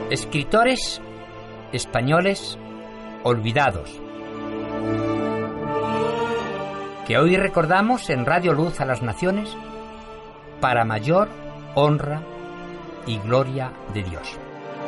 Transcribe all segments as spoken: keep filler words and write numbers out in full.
Escritores españoles olvidados, que hoy recordamos en Radio Luz a las Naciones para mayor honra y gloria de Dios.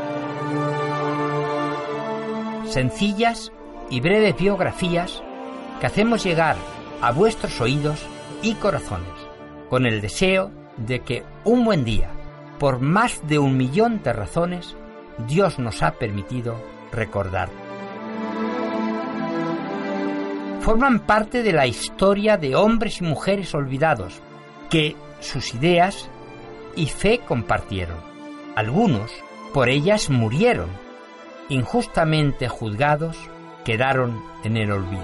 Sencillas y breves biografías que hacemos llegar a vuestros oídos y corazones, con el deseo de que un buen día, por más de un millón de razones, Dios nos ha permitido recordar. Forman parte de la historia de hombres y mujeres olvidados que sus ideas y fe compartieron. Algunos por ellas murieron, injustamente juzgados, quedaron en el olvido.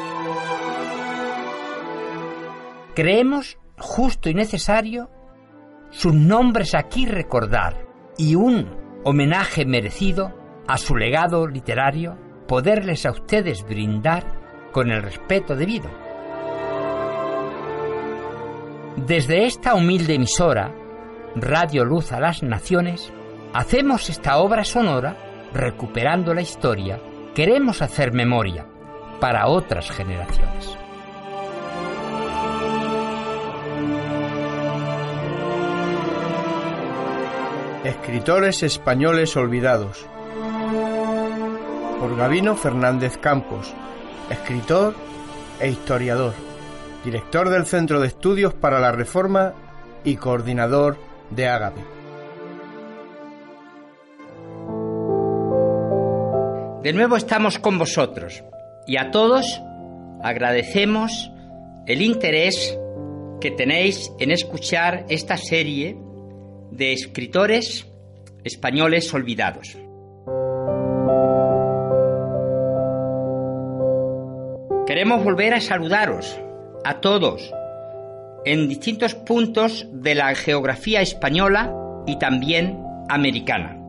Creemos justo y necesario sus nombres aquí recordar y un homenaje merecido a su legado literario poderles a ustedes brindar con el respeto debido. Desde esta humilde emisora, Radio Luz a las Naciones, hacemos esta obra sonora recuperando la historia. Queremos hacer memoria para otras generaciones. Escritores españoles olvidados, por Gabino Fernández Campos, escritor e historiador, director del Centro de Estudios para la Reforma y coordinador de Ágape. De nuevo estamos con vosotros y a todos agradecemos el interés que tenéis en escuchar esta serie de escritores españoles olvidados. Queremos volver a saludaros a todos en distintos puntos de la geografía española y también americana.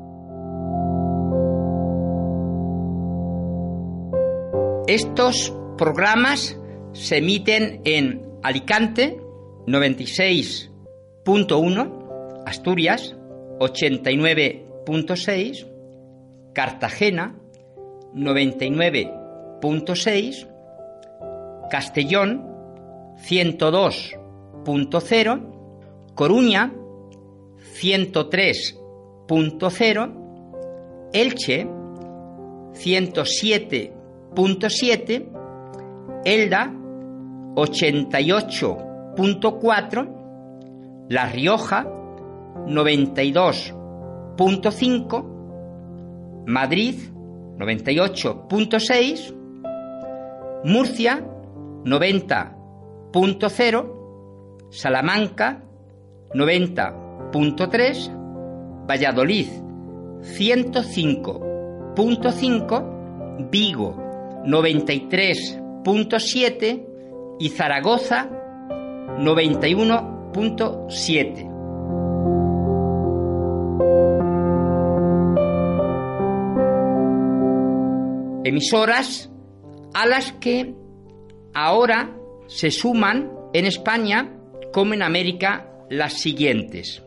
Estos programas se emiten en Alicante noventa y seis punto uno, Asturias ochenta y nueve punto seis, Cartagena noventa y nueve punto seis, Castellón ciento dos punto cero, Coruña ciento tres punto cero, Elche ciento siete punto siete, Elda ochenta y ocho punto cuatro, La Rioja noventa y dos punto cinco, Madrid noventa y ocho punto seis, Murcia noventa punto cero, Salamanca noventa punto tres, Valladolid ciento cinco punto cinco, Vigo noventa y tres punto siete y Zaragoza noventa y uno punto siete. Emisoras a las que ahora se suman en España, como en América, las siguientes.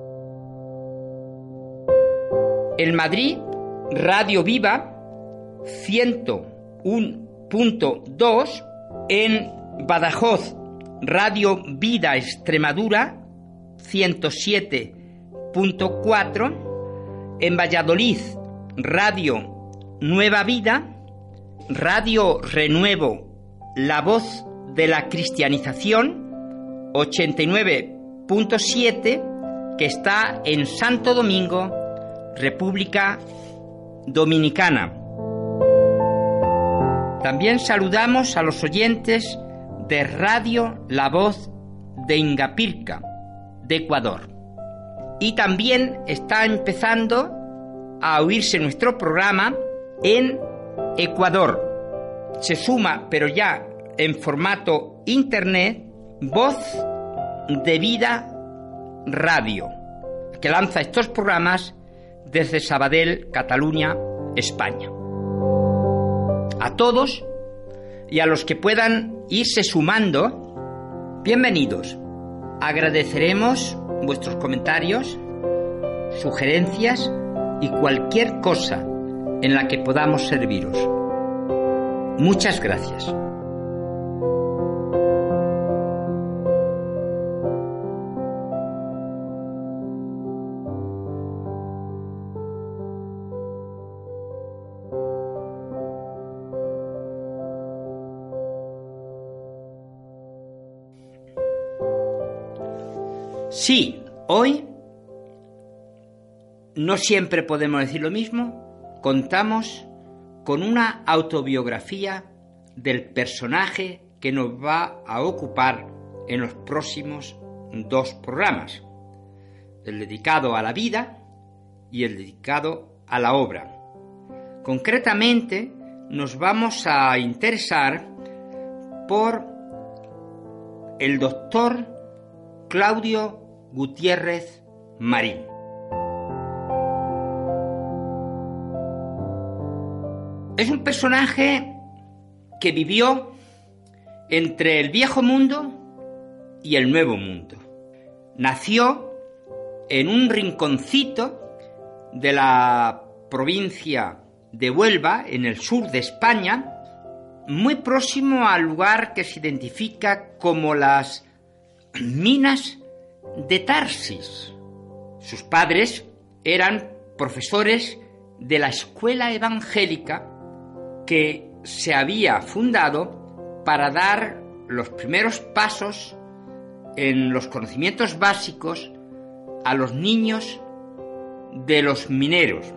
En Madrid, Radio Viva ciento uno punto dos, en Badajoz, Radio Vida Extremadura ciento siete punto cuatro, en Valladolid, Radio Nueva Vida, Radio Renuevo, La Voz de la Cristianización ochenta y nueve punto siete, que está en Santo Domingo, República Dominicana. También saludamos a los oyentes de Radio La Voz de Ingapirca, de Ecuador. Y también está empezando a oírse nuestro programa en Ecuador. Se suma, pero ya en formato internet, Voz de Vida Radio, que lanza estos programas desde Sabadell, Cataluña, España. A todos y a los que puedan irse sumando, bienvenidos. Agradeceremos vuestros comentarios, sugerencias y cualquier cosa en la que podamos serviros. Muchas gracias. Sí, hoy no siempre podemos decir lo mismo. Contamos con una autobiografía del personaje que nos va a ocupar en los próximos dos programas, el dedicado a la vida y el dedicado a la obra. Concretamente, nos vamos a interesar por el doctor Claudio Gutiérrez Marín. Es un personaje que vivió entre el viejo mundo y el nuevo mundo. Nació en un rinconcito de la provincia de Huelva, en el sur de España, muy próximo al lugar que se identifica como las minas de Tarsis. Sus padres eran profesores de la escuela evangélica que se había fundado para dar los primeros pasos en los conocimientos básicos a los niños de los mineros.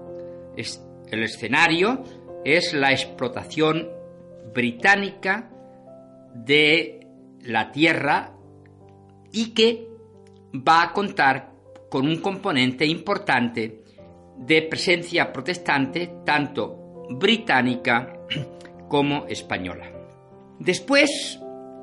El escenario es la explotación británica de la tierra y que va a contar con un componente importante de presencia protestante, tanto británica como española. Después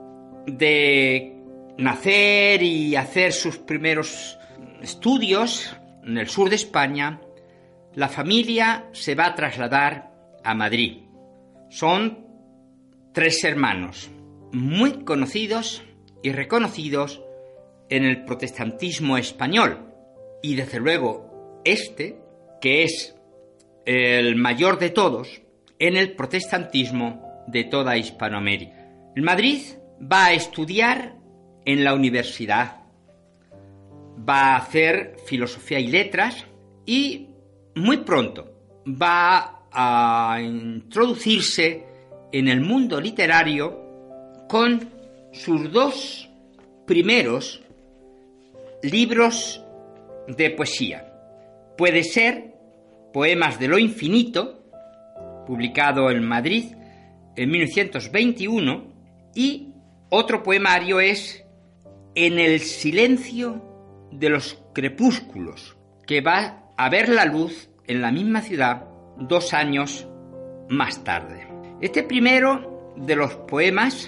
de nacer y hacer sus primeros estudios en el sur de España, la familia se va a trasladar a Madrid. Son tres hermanos muy conocidos y reconocidos en el protestantismo español, y desde luego este, que es el mayor de todos, en el protestantismo de toda Hispanoamérica. En Madrid va a estudiar en la universidad, va a hacer filosofía y letras y muy pronto va a introducirse en el mundo literario con sus dos primeros libros de poesía. Puede ser Poemas de lo Infinito, publicado en Madrid en mil novecientos veintiuno, y otro poemario es En el silencio de los crepúsculos, que va a ver la luz en la misma ciudad dos años más tarde. Este primero de los poemas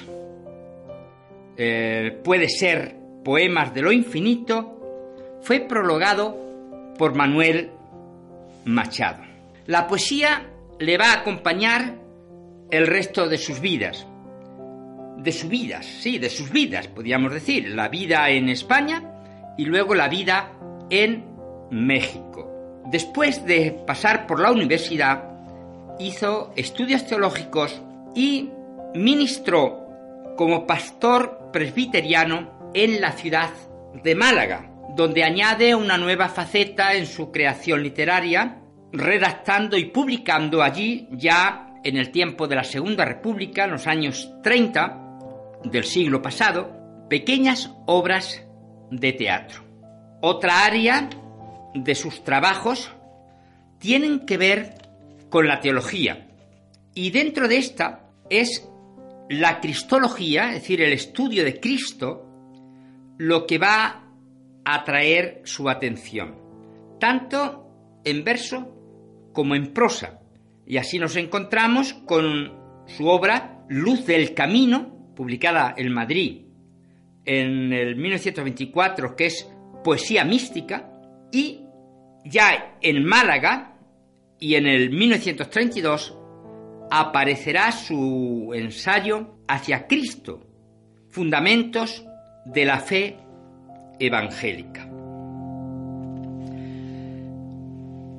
eh, puede ser Poemas de lo Infinito, fue prologado por Manuel Machado. La poesía le va a acompañar el resto de sus vidas. De sus vidas, sí, de sus vidas, podríamos decir. La vida en España y luego la vida en México. Después de pasar por la universidad, hizo estudios teológicos y ministró como pastor presbiteriano en la ciudad de Málaga, donde añade una nueva faceta en su creación literaria, redactando y publicando allí, ya en el tiempo de la Segunda República, en los años treinta del siglo pasado, pequeñas obras de teatro. Otra área de sus trabajos tienen que ver con la teología, y dentro de esta es la cristología, es decir, el estudio de Cristo, lo que va a atraer su atención, tanto en verso como en prosa. Y así nos encontramos con su obra Luz del Camino, publicada en Madrid en el mil novecientos veinticuatro, que es poesía mística, y ya en Málaga y en el mil novecientos treinta y dos aparecerá su ensayo Hacia Cristo, fundamentos de la fe evangélica.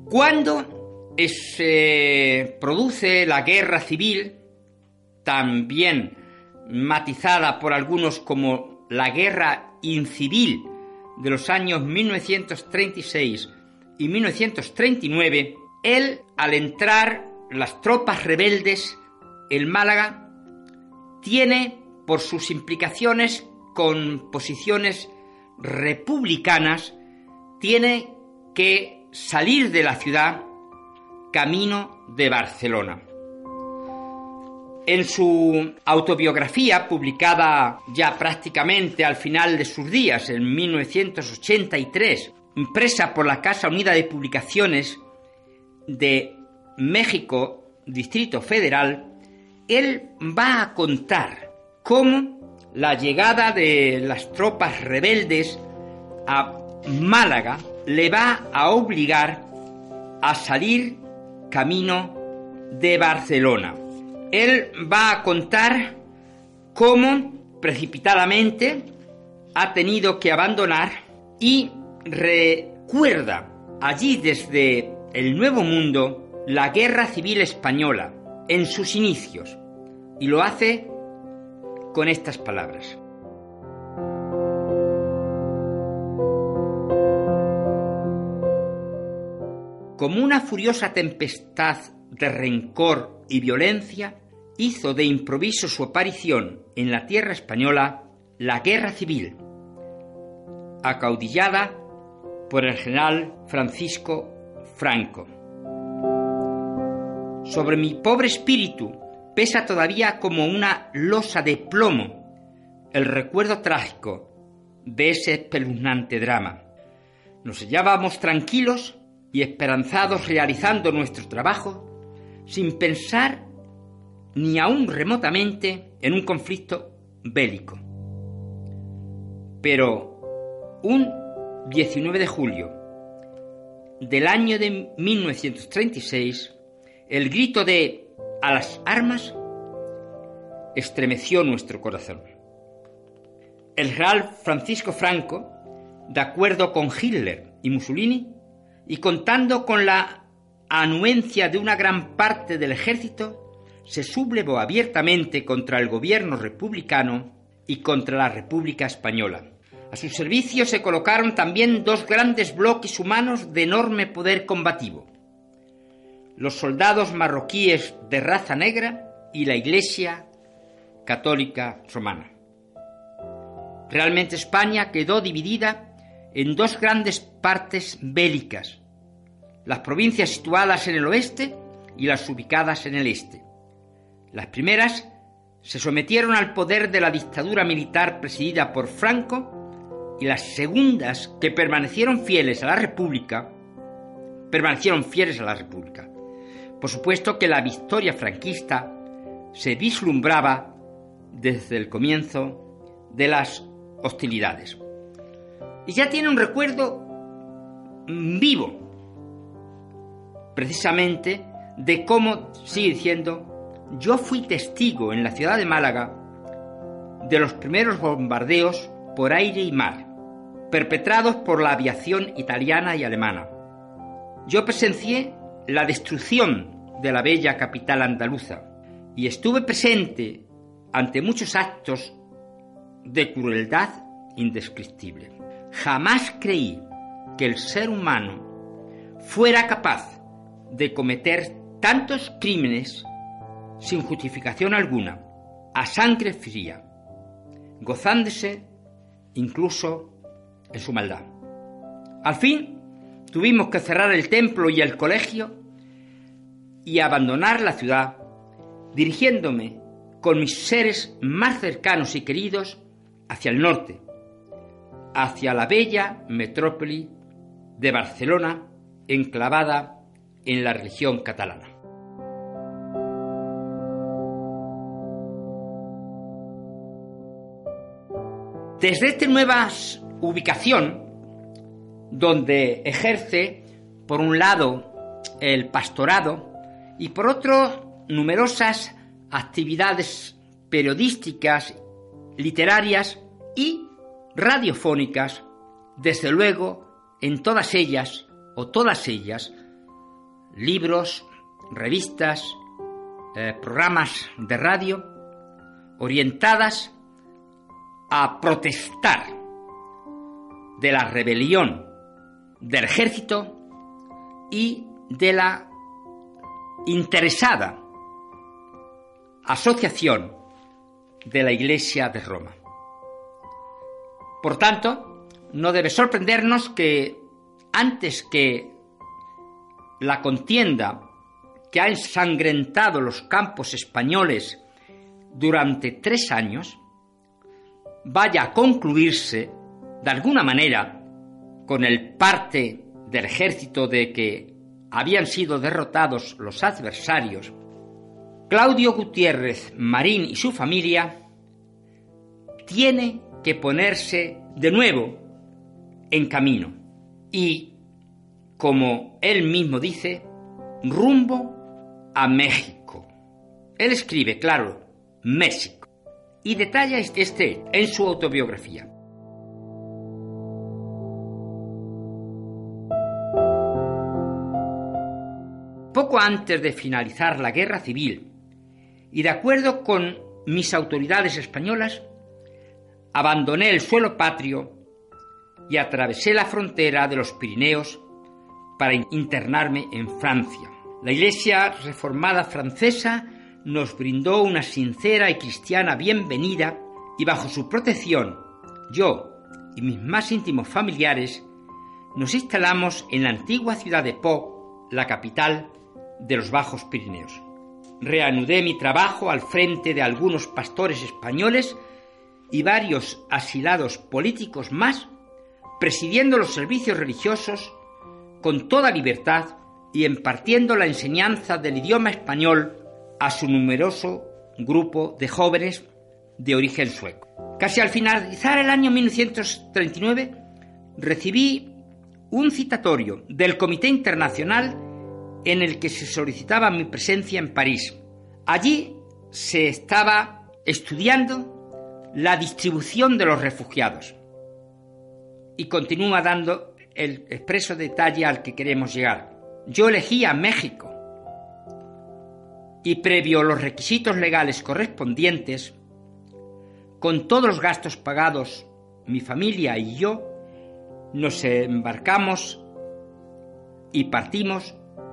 Cuando se produce la guerra civil, también matizada por algunos como la guerra incivil de los años mil novecientos treinta y seis y mil novecientos treinta y nueve, él, al entrar las tropas rebeldes en Málaga, tiene, por sus implicaciones con posiciones republicanas, tiene que salir de la ciudad camino de Barcelona. En su autobiografía, publicada ya prácticamente al final de sus días, en mil novecientos ochenta y tres, impresa por la Casa Unida de Publicaciones de México, Distrito Federal, él va a contar cómo la llegada de las tropas rebeldes a Málaga le va a obligar a salir camino de Barcelona. Él va a contar cómo precipitadamente ha tenido que abandonar y recuerda allí desde el Nuevo Mundo la Guerra Civil Española en sus inicios, y lo hace con estas palabras. Como una furiosa tempestad de rencor y violencia, hizo de improviso su aparición en la tierra española la Guerra Civil, acaudillada por el general Francisco Franco. Sobre mi pobre espíritu pesa todavía como una losa de plomo el recuerdo trágico de ese espeluznante drama. Nos hallábamos tranquilos y esperanzados realizando nuestro trabajo, sin pensar ni aún remotamente en un conflicto bélico. Pero un diecinueve de julio del año de mil novecientos treinta y seis, el grito de «a las armas» estremeció nuestro corazón. El general Francisco Franco, de acuerdo con Hitler y Mussolini, y contando con la anuencia de una gran parte del ejército, se sublevó abiertamente contra el gobierno republicano y contra la República Española. A su servicio se colocaron también dos grandes bloques humanos de enorme poder combativo: los soldados marroquíes de raza negra y la Iglesia católica romana. Realmente España quedó dividida en dos grandes partes bélicas: las provincias situadas en el oeste y las ubicadas en el este. Las primeras se sometieron al poder de la dictadura militar presidida por Franco, y las segundas, que permanecieron fieles a la República, permanecieron fieles a la República. Por supuesto que la victoria franquista se vislumbraba desde el comienzo de las hostilidades. Y ya tiene un recuerdo vivo, precisamente, de cómo, sigue diciendo, yo fui testigo en la ciudad de Málaga de los primeros bombardeos por aire y mar, perpetrados por la aviación italiana y alemana. Yo presencié la destrucción de la bella capital andaluza y estuve presente ante muchos actos de crueldad indescriptible. Jamás creí que el ser humano fuera capaz de cometer tantos crímenes sin justificación alguna, a sangre fría, gozándose incluso en su maldad. Al fin tuvimos que cerrar el templo y el colegio y abandonar la ciudad, dirigiéndome con mis seres más cercanos y queridos hacia el norte, hacia la bella metrópoli de Barcelona, enclavada en la región catalana. Desde esta nueva ubicación, donde ejerce, por un lado, el pastorado y por otro, numerosas actividades periodísticas, literarias y radiofónicas, desde luego, en todas ellas, o todas ellas, libros, revistas, eh, programas de radio orientadas a protestar de la rebelión del ejército y de la interesada asociación de la Iglesia de Roma. Por tanto, no debe sorprendernos que antes que la contienda que ha ensangrentado los campos españoles durante tres años vaya a concluirse de alguna manera con el parte del ejército de que habían sido derrotados los adversarios, Claudio Gutiérrez Marín y su familia tiene que ponerse de nuevo en camino y, como él mismo dice, rumbo a México. Él escribe, claro, México, y detalla este en su autobiografía. Poco antes de finalizar la guerra civil, y de acuerdo con mis autoridades españolas, abandoné el suelo patrio y atravesé la frontera de los Pirineos para internarme en Francia. La Iglesia reformada francesa nos brindó una sincera y cristiana bienvenida y bajo su protección, yo y mis más íntimos familiares nos instalamos en la antigua ciudad de Pau, la capital de los Bajos Pirineos. Reanudé mi trabajo al frente de algunos pastores españoles y varios asilados políticos más, presidiendo los servicios religiosos con toda libertad y impartiendo la enseñanza del idioma español a su numeroso grupo de jóvenes de origen sueco. Casi al finalizar el año mil novecientos treinta y nueve, recibí un citatorio del Comité Internacional en el que se solicitaba mi presencia en París. Allí se estaba estudiando la distribución de los refugiados. Y continúa dando el expreso detalle al que queremos llegar. Yo elegí a México y previo los requisitos legales correspondientes, con todos los gastos pagados, mi familia y yo nos embarcamos y partimos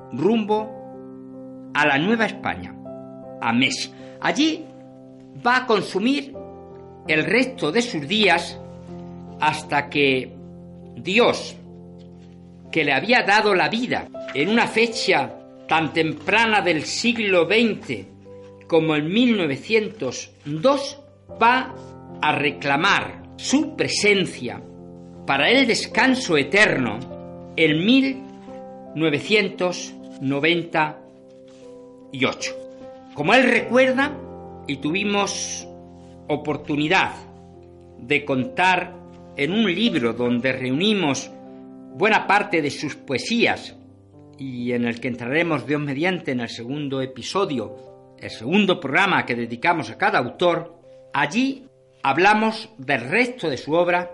rumbo a la Nueva España, a México. Allí va a consumir el resto de sus días hasta que Dios, que le había dado la vida en una fecha tan temprana del siglo veinte como en mil novecientos dos, va a reclamar su presencia para el descanso eterno en mil novecientos noventa y ocho. Como él recuerda, y tuvimos oportunidad de contar en un libro donde reunimos buena parte de sus poesías y en el que entraremos Dios mediante en el segundo episodio, el segundo programa que dedicamos a cada autor, allí hablamos del resto de su obra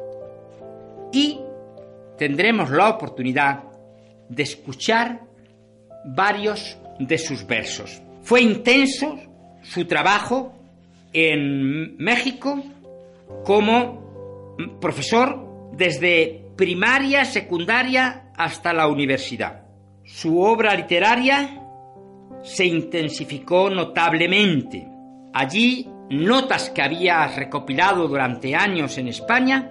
y tendremos la oportunidad de escuchar varios de sus versos. Fue intenso su trabajo en México como profesor desde primaria, secundaria hasta la universidad. Su obra literaria se intensificó notablemente. Allí, notas que había recopilado durante años en España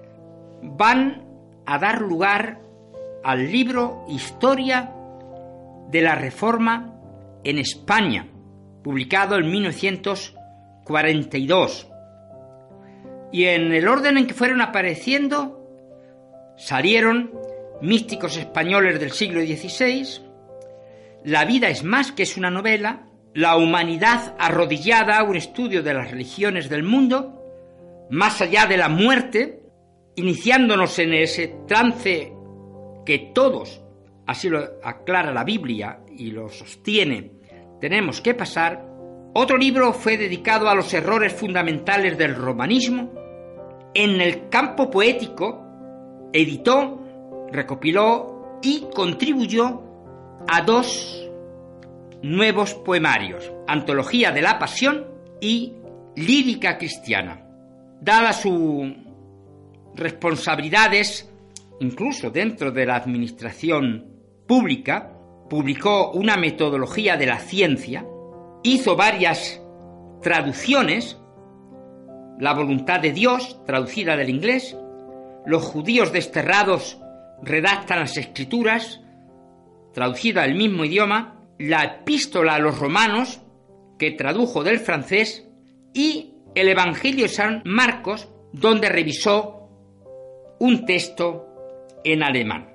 van a dar lugar al libro Historia de la Reforma en España, publicado en mil novecientos cuarenta y dos. Y en el orden en que fueron apareciendo, salieron Místicos españoles del siglo dieciséis, La vida es más que es una novela, La humanidad arrodillada, un estudio de las religiones del mundo, Más allá de la muerte, iniciándonos en ese trance que todos, así lo aclara la Biblia y lo sostiene, tenemos que pasar. Otro libro fue dedicado a los errores fundamentales del romanismo. En el campo poético, editó, recopiló y contribuyó a dos nuevos poemarios, Antología de la Pasión y Lírica Cristiana. Dadas sus responsabilidades, incluso dentro de la administración pública, publicó una metodología de la ciencia, hizo varias traducciones, La voluntad de Dios, traducida del inglés, Los judíos desterrados redactan las Escrituras, traducida del mismo idioma, la Epístola a los Romanos, que tradujo del francés, y el Evangelio de San Marcos, donde revisó un texto en alemán.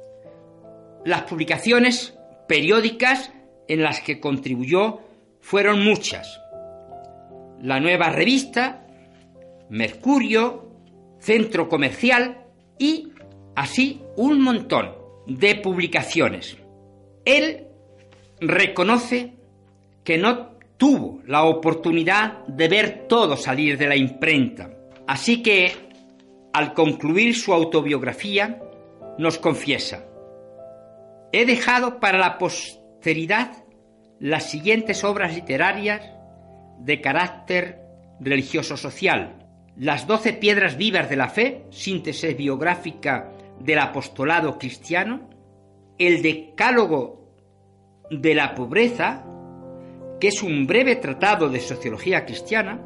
Las publicaciones periódicas en las que contribuyó fueron muchas. La Nueva Revista, Mercurio, Centro Comercial y así un montón de publicaciones. Él reconoce que no tuvo la oportunidad de ver todo salir de la imprenta, así que al concluir su autobiografía nos confiesa: he dejado para la posteridad las siguientes obras literarias de carácter religioso-social: Las doce piedras vivas de la fe, síntesis biográfica del apostolado cristiano; el Decálogo de la pobreza, que es un breve tratado de sociología cristiana;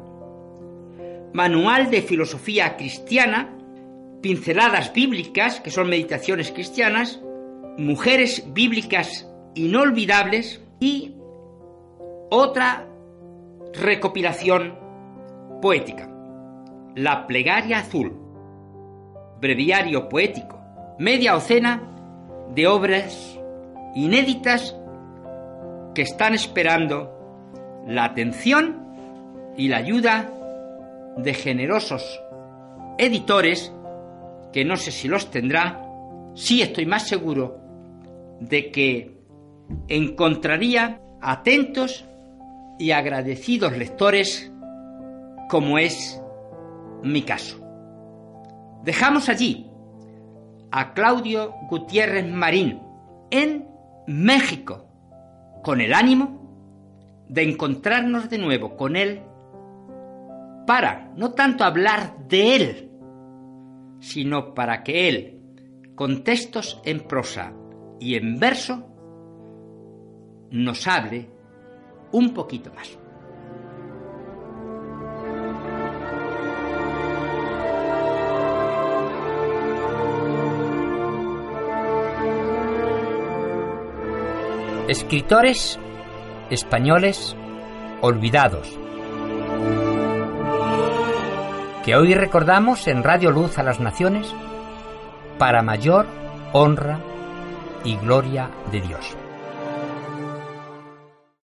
Manual de filosofía cristiana; Pinceladas bíblicas, que son meditaciones cristianas; Mujeres bíblicas inolvidables y otra recopilación poética, La plegaria azul, breviario poético, media docena de obras inéditas que están esperando la atención y la ayuda de generosos editores que no sé si los tendrá. Sí estoy más seguro de que encontraría atentos y agradecidos lectores, como es mi caso. Dejamos allí a Claudio Gutiérrez Marín en México, con el ánimo de encontrarnos de nuevo con él para no tanto hablar de él, sino para que él, con textos en prosa y en verso, nos hable un poquito más. Escritores españoles olvidados, que hoy recordamos en Radio Luz a las Naciones para mayor honra y gloria de Dios.